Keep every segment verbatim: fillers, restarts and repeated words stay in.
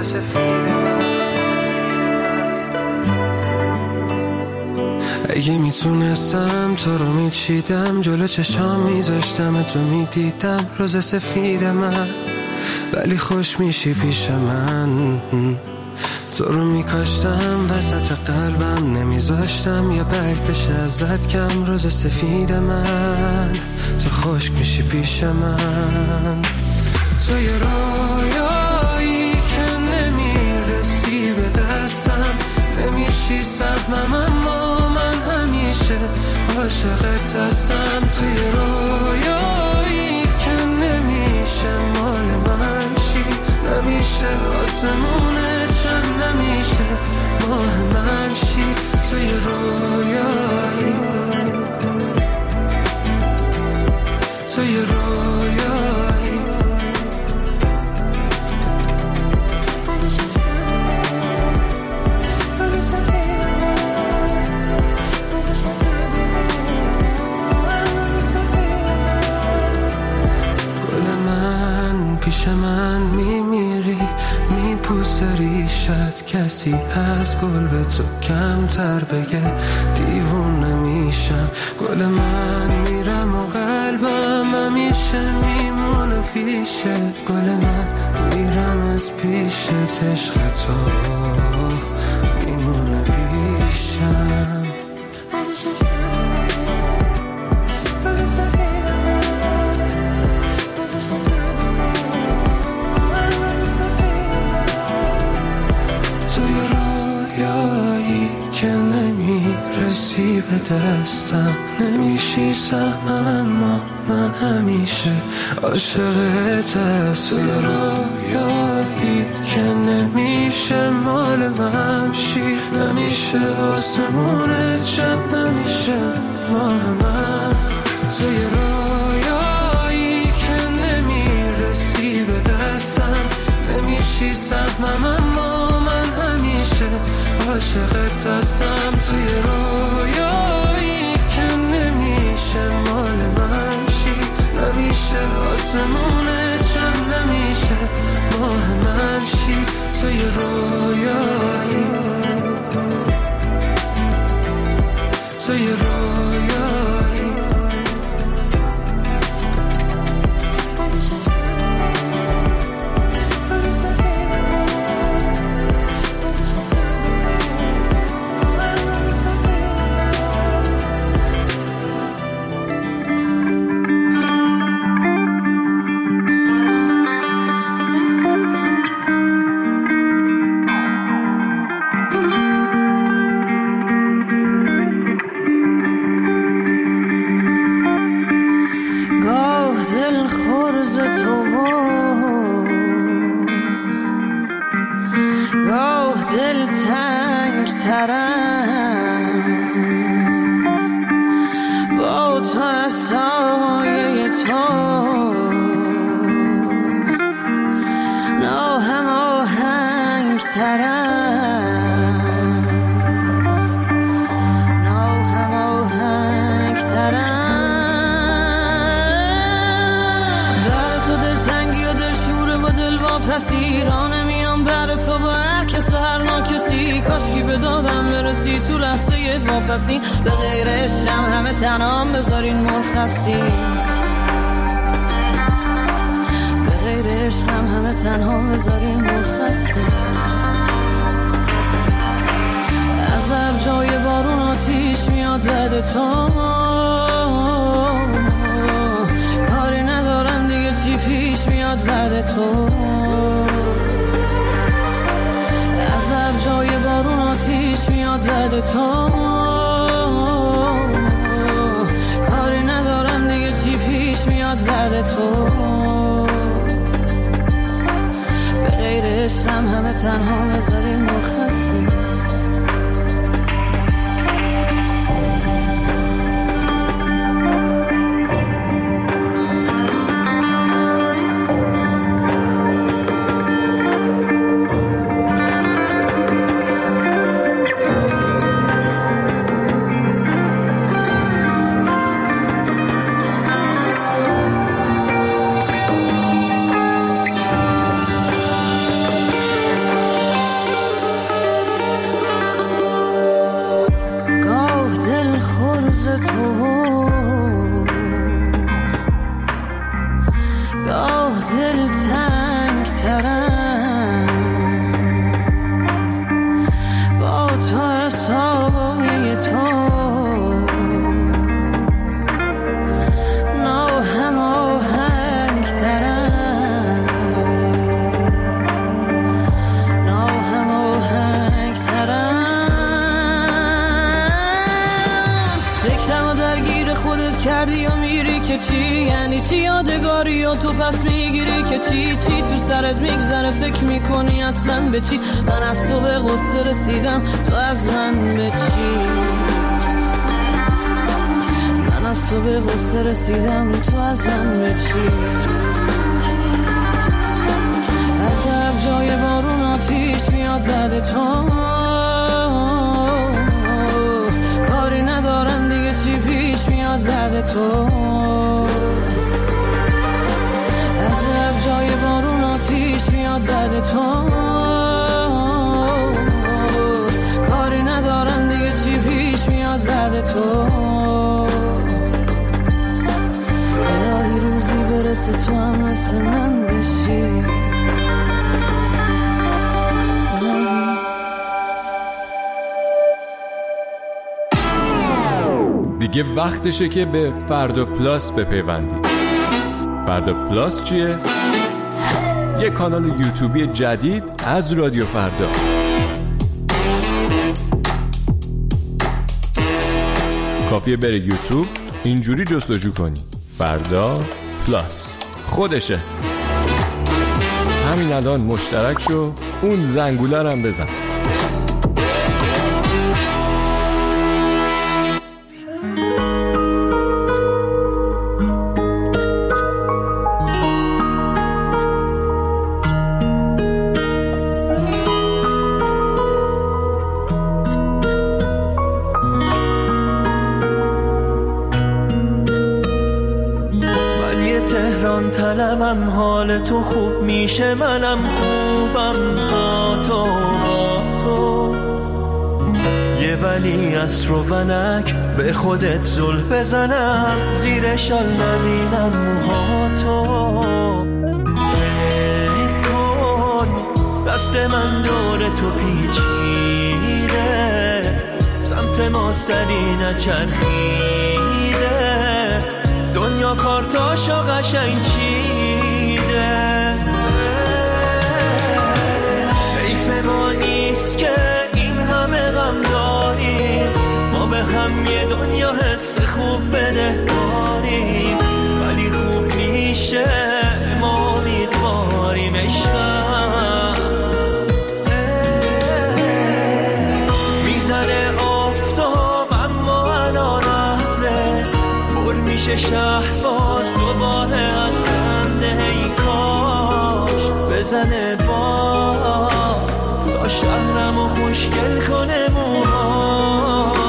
سفید. اگه میتونستم تو رو میچیدم، جلو چشام میذاشتم تو میدیدم روز سفید من، ولی خوش میشی پیش من. تو رو میکاشتم وسط قلبم، نمیذاشتم یا برگش ازت کم روز سفید من. تو خوش میشی پیش من. تو یه رویایی که نمیرسی به دستم، نمیشی سبمم اما من همیشه عاشقت هستم. تو یه رویایی که نمیشه مال من شی، نمیشه آسمونت چند، نمیشه ماه من شی. تو یه رویایی، تو یه رویایی. گل من پیش من میمیری، میپوسه ریشت، کسی از گل به تو کمتر بگه دیوونه میشم. گل من میرم و قلبم همیشه میمونه پیشت. گل من میرم از پیشت، عشق تو میمونه پیشم. رسی به دستم، نمیشی سهمم اما من همیشه عاشقت هستم. تو رویایی که نمیشه مال من شی، نمیشه آسمونت شب، نمیشه مال من. تو یه رویایی که نمیرسی به دستم، نمیشی سهمم اما من همیشه عاشقت هستم. توی رویایی که نمیشه مال من شی، نمیشه آسمونت شب، نمیشه ماه من شی. توی رویایی، توی رویایی. به غیر عشقم همه تنام بذارین مرخصی، به غیر عشقم همه تنها بذارین مرخصی. از هر جای بارون آتیش میاد بعد تو، کاری ندارم دیگه چی پیش میاد بعد تو. از هر جای بارون آتیش میاد بعد تو، کاری ندارم دیگه چی پیش میاد بعد تو. به غیر عشقم همه تنها بذارین مرخصی. چی یعنی چی یادگاری و تو پس میگیری که چی چی تو سرت میگذره فکر میکنی اصلا به چی من از تو به غصه رسیدم تو از من به چی من از تو به غصه رسیدم تو از من به چی عجب جای بارون آتیش میاد بعد تو کاری ندارم دیگه چی پیش میاد بعد تو عجب جای بارون آتیش میاد بعد تو کاری ندارم دیگه چی پیش میاد بعد تو الهی روزی برسه تو هم مثل من بشی دیگه وقتشه که به فردا پلاس بپیوندی. فردا پلاس چیه؟ یه کانال یوتیوبی جدید از رادیو فردا. کافیه بره یوتیوب اینجوری جستجو کنی فردا پلاس خودشه. همین الان مشترک شو اون زنگوله هم بزن. طلبم حال تو خوب میشه منم خوبم با تو با تو یه ولی عصر و ونک به خودت زل بزنم زیر شال نبینم موهاتو فکر کن دست من دور تو پیچیده سمت ما سری نچرخیده دنیا کارتاشو قشنگ چیده حیف ما نیست که این همه غم داریم ما به هم یه دنیا حس خوب بده داریم ولی خوب میشه ما امیدواریم عشقم میزنه آفتاب اما الان ابره پر میشه شهر باز دوباره از خنده ای کاش بزنه باد تا شهرمو خوشگل کنه موهاش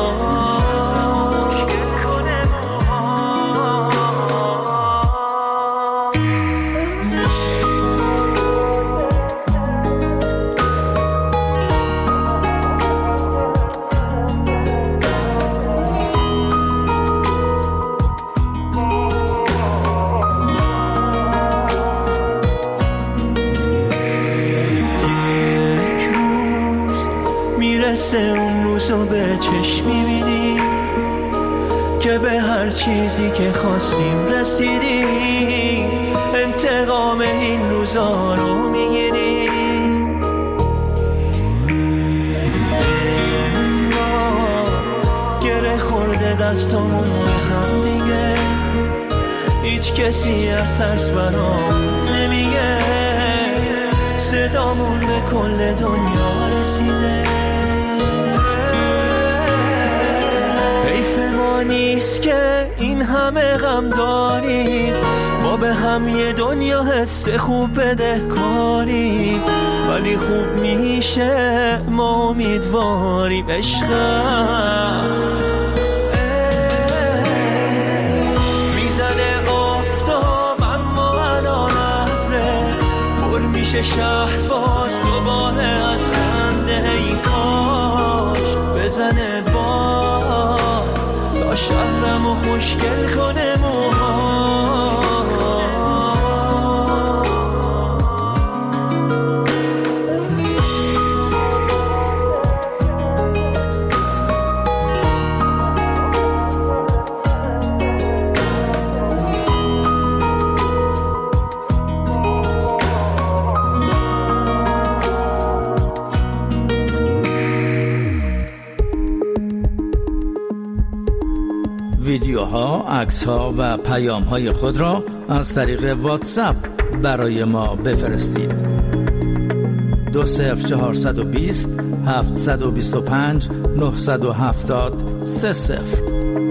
میرسه اون روزو به چشم میبینی که به هر چیزی که خواستیم رسیدیم انتقام این روزا رو میگیریم گره خورده دستامون به هم دیگه هیچ کسی از ترس برام نمیگه صدامون به کل دنیا رسیده حیف ما نیست که این همه غم داریم ما به هم یه دنیا حس خوب بده کاریم ولی خوب میشه ما امیدواریم عشقم میزنه آفتاب اما الان ابره پر میشه شهر باز دوباره از خنده ای کاش بزنه باد تا شهرمو خوشگل کنه موهاش ها، عکس ها و پیام های خود را از طریق واتساپ برای ما بفرستید. دو صفر چهارصد و بیست هفتصد و بیست و پنج نهصد و هفتاد سه صفر.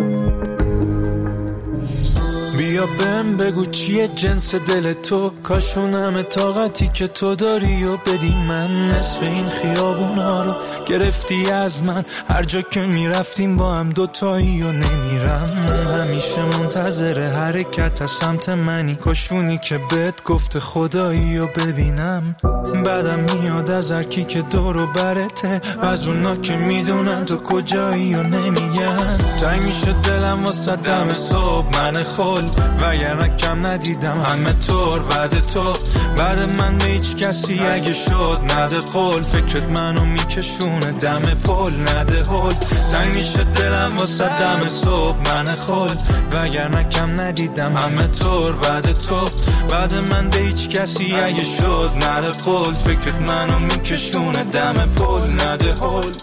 بیا بهم بگو چیه جنس دل تو، کاشونم طاقتی که تو داری و بدی من. نصف این خیابونا رو گرفتی از من، هر جا که میرفتیم با هم دوتایی و نمیرم. همیشه منتظر حرکت از سمت منی، کاشونی که بهت گفته خدایی و ببینم. بعدم میاد از هر کی که دور و برته، از اونا که میدونن تو کجایی و نمیگن. تنگ میشه دلم واسه دم صبح من خل، وگرنه کم ندیدم همه طور بعد تو. بعد من به هیچ کسی اگه شد نده قول، فکرت منو میکشونه دم پل نده هل. تنگ میشه دلم واسه دم صبح من خل، وگرنه کم ندیدم همه طور بعد تو. بعد من به هیچ کسی اگه شد نده قول، فکرت منو میکشونه دم پل نده هل.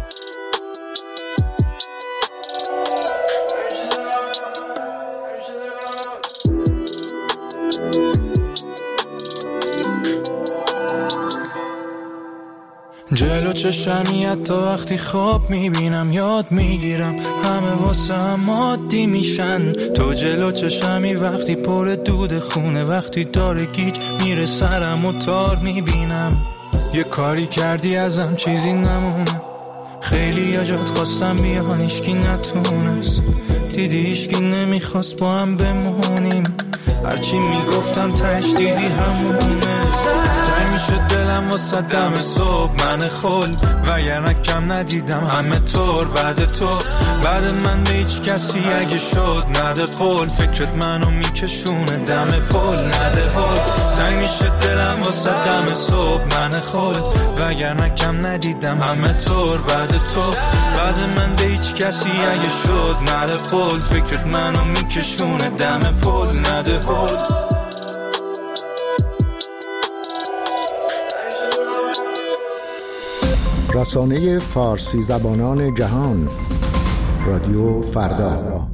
جلو چشمی حتی وقتی خواب میبینم یاد میگیرم، همه واسه هم عادی میشن. تو جلو چشمی وقتی پر دود خونه، وقتی داره گیج میره سرم و تار میبینم. یه کاری کردی ازم چیزی نمونه، خیلی یا جات خواستم بیان ایشکی نتونست. دیدی ایشکی نمیخواست با هم بمونیم، هرچی میگفتم تش دیدی همونه. تنگ میشه دلم واسه دم صبح من خل، وگرنه کم ندیدم همه طور بعد تو. بعد من به هیچ کسی اگه شد نده قول، فکرت منو میکشونه دم پل نده هل. تنگ میشه دلم واسه دم صبح من خل، وگرنه کم ندیدم همه طور بعد تو. بعد من به هیچ کسی اگه شد نده قول، فکرت منو میکشونه دم پل نده هل. رسانه فارسی زبانان جهان، رادیو فردا.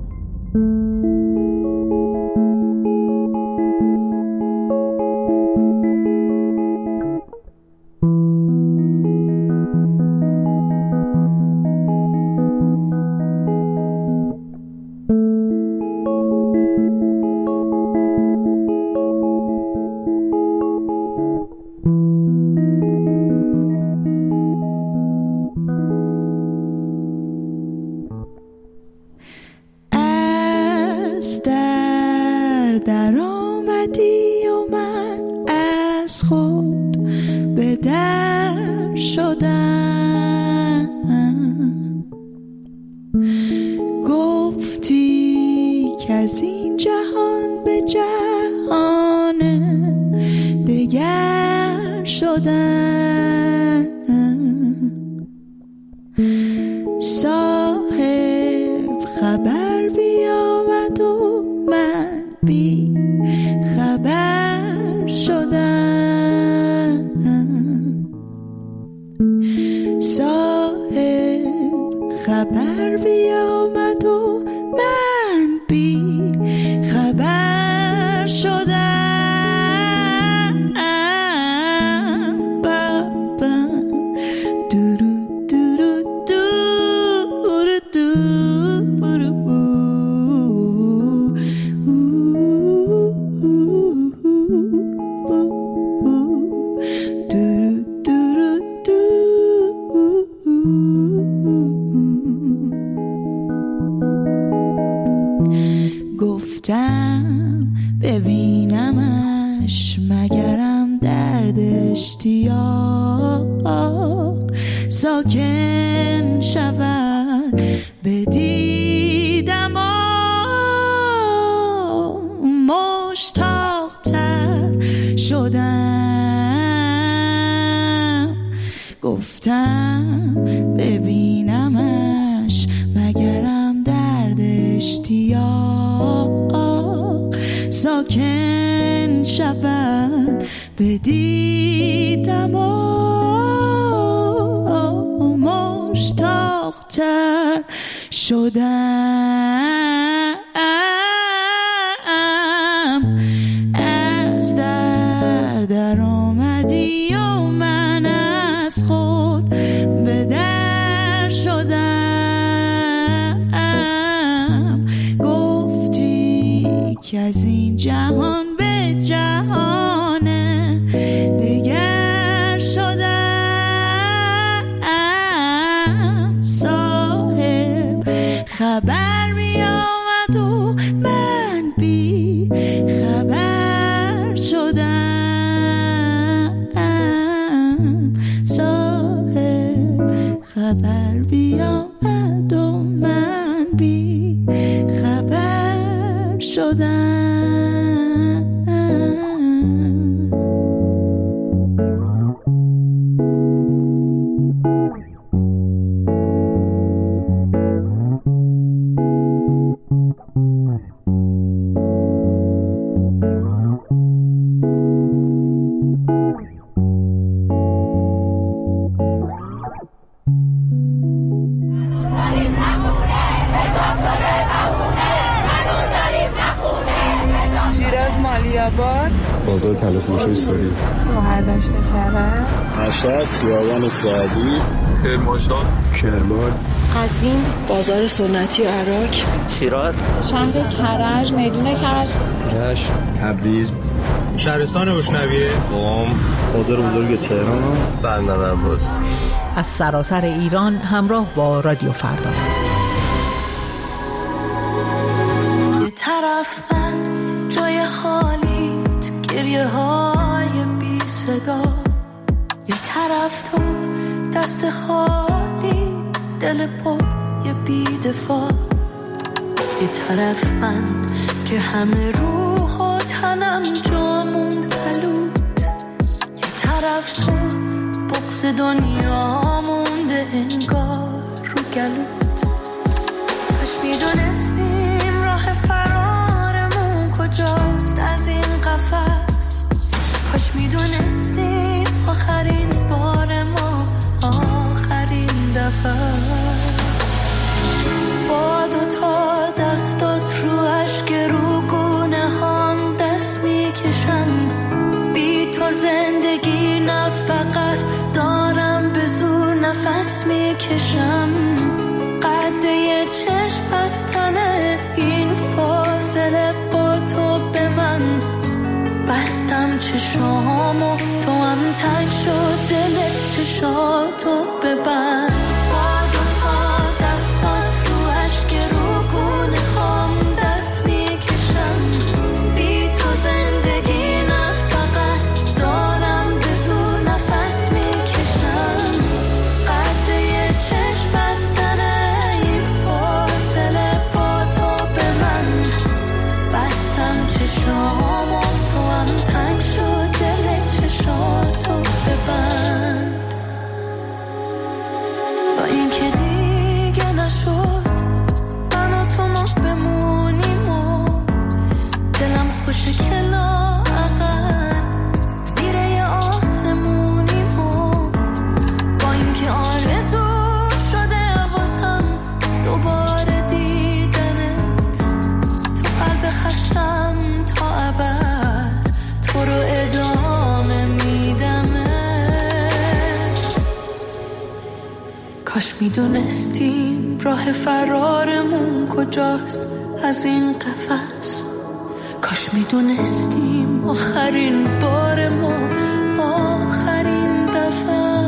مشتاق‌تر شدم. در آمدی و من از خود به در شدم، گفتی که از این جهان به جهان دیگر شدم. صاحب خبر می آمد و من بی خبر شدم. صاحب خبر بی آمد و من بی خبر شدم. بازار تلفروشی سوری، مهردشت کرد، مشهد، خیابان سعدی، کرمانشاه، کرمان، قزوین، بازار سنتی عراق، شیراز، شهر کرج، میدون کرج، رشت، تبریز، شهرستان اشنویه، قم، بازار بزرگ تهران، بندر عباس. از سراسر ایران همراه با رادیو فردا. یه طرف من جای خالیت، گریه های بی صدا، یه طرف تو دست خالی، دل پای بی دفاع، یه طرف من که همه روح و تنم جا موند پلوت، یه طرف تو بغض دنیا مونده انگار رو گلوت. کاش میدونستیم راه فرارمون کجاست از این قفس، کاش میدونستیم آخرین بار ما آخرین دفعه. با دوتا دستات رو اشک رو گونه هم دست میکشم، بی تو زندگی نه فقط دارم به زور نفس میکشم. قده چشم بستنه این فاصله با تو به من، بستم چشامو تو هم تنگ شد دل چشاتو ببند. با دوتا دستات رو اشک رو گونه هم دست میکشم، بی تو زندگی نه فقط دارم به زور نفس میکشم. قده چشم بستنه این فاصله با تو به من، بستم چشامو تو هم تنگ شد دل چشاتو ببند. با این که دیگه نشد من و تو ما بمونیم و دلم خوشه که لااقل زیر یه آسمونیم و با این که آرزو شده واسم دوباره دیدنت، تو قلب خشتم تا ابد تو رو ادامه میدمه. کاش میدونستیم راه فرارمون کجاست از این قفس، کاش میدونستیم آخرین بار ما آخرین دفعه.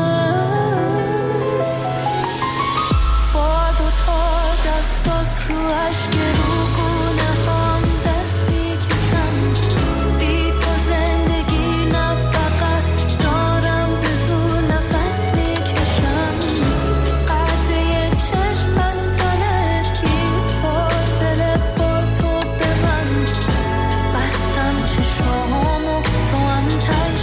با دوتا دستات رو اشک رو گونه هم دست میکشم، بی تو زندگی نه فقط دارم به زور نفس میکشم. قده چشم بستنه این فاصله با تو به من، بستم چشامو تو هم تنگ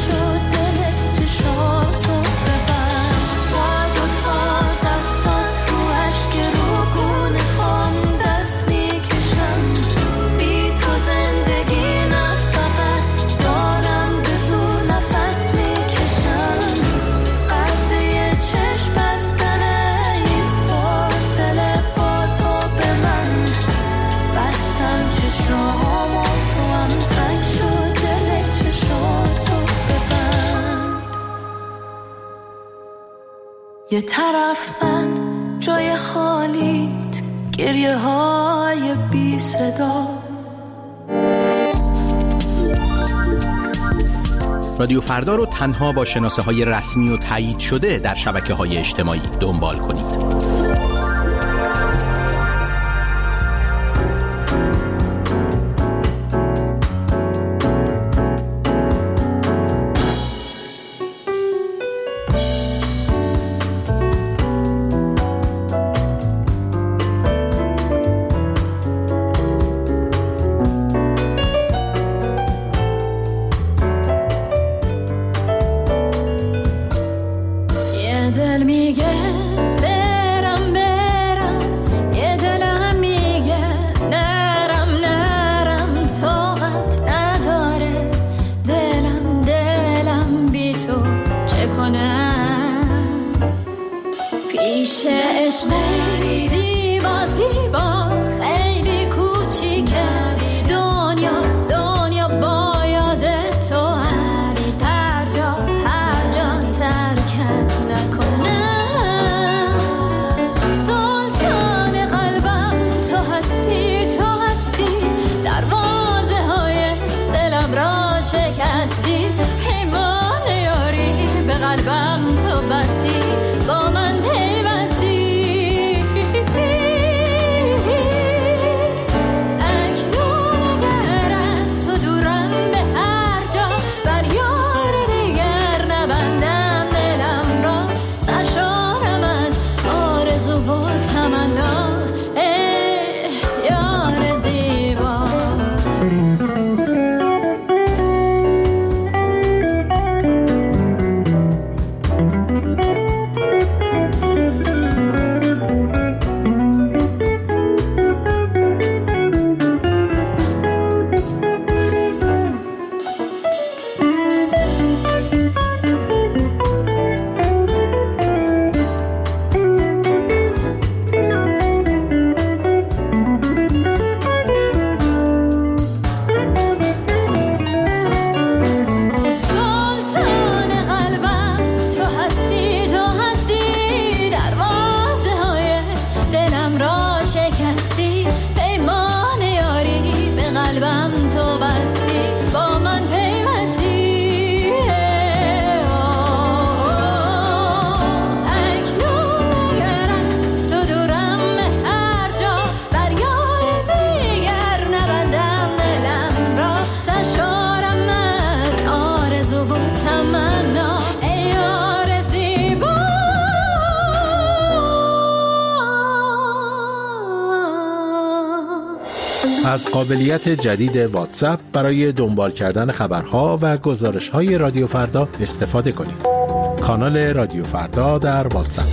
یه طرف من جای خالیت، گریه های بی صدا. رادیو فردا رو تنها با شناسه های رسمی و تایید شده در شبکه های اجتماعی دنبال کنید. از قابلیت جدید واتساپ برای دنبال کردن خبرها و گزارش‌های رادیو فردا استفاده کنید. کانال رادیو فردا در واتساپ.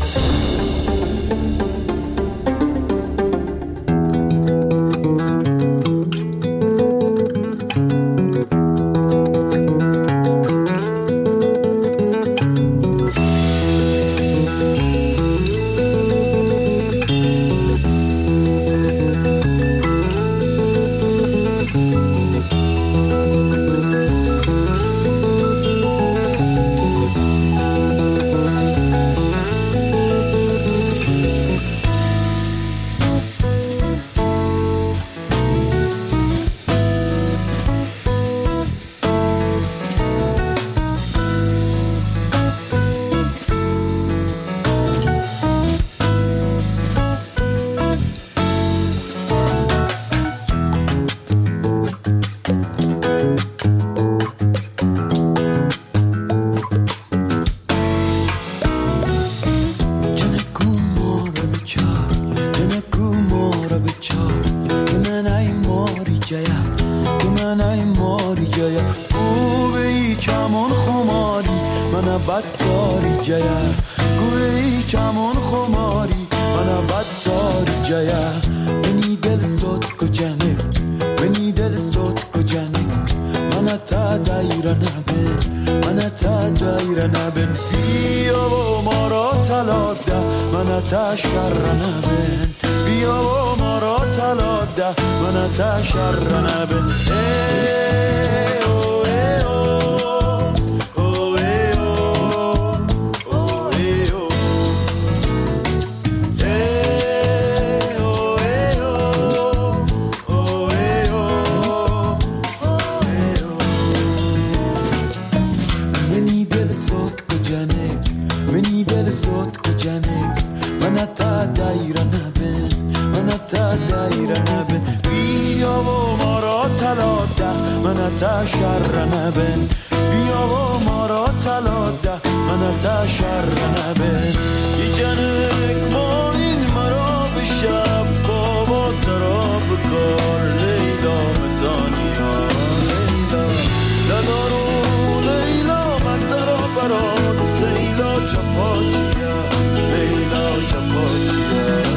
تشر نبن بیا و ما را تلا ده من تشر نبن یه جنگ ما این مرا به شب بابا ترا بکار لیلا متانیا لیلا دلارو لیلا من درا برات سیلا چپاچیا لیلا چپاچیا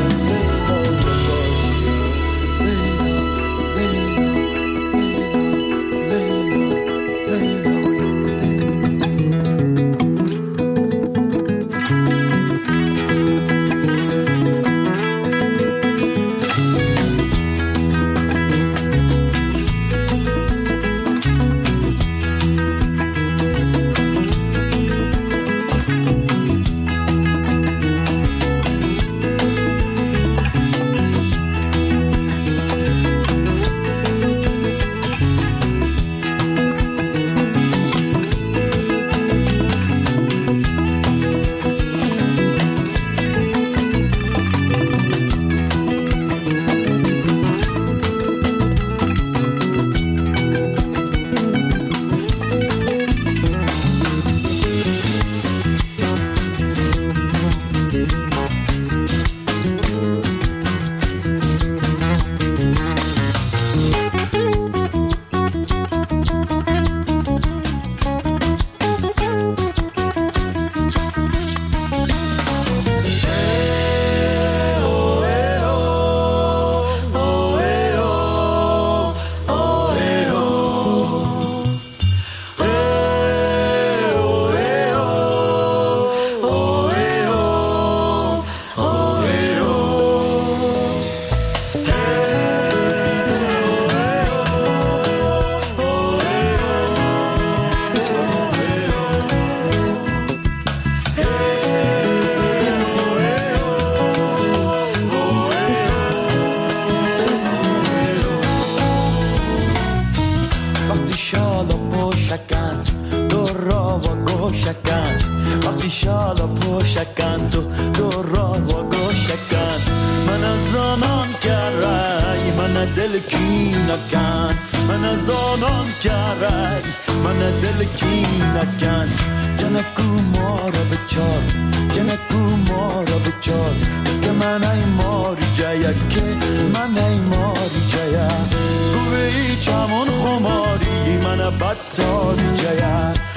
من از آنان کرد من دل کی نکن جنکو ما را بچار جنکو ما را بچار که من ای ماری جایا که من ای ماری جایا گوی چمون خماری من بدتاری جایا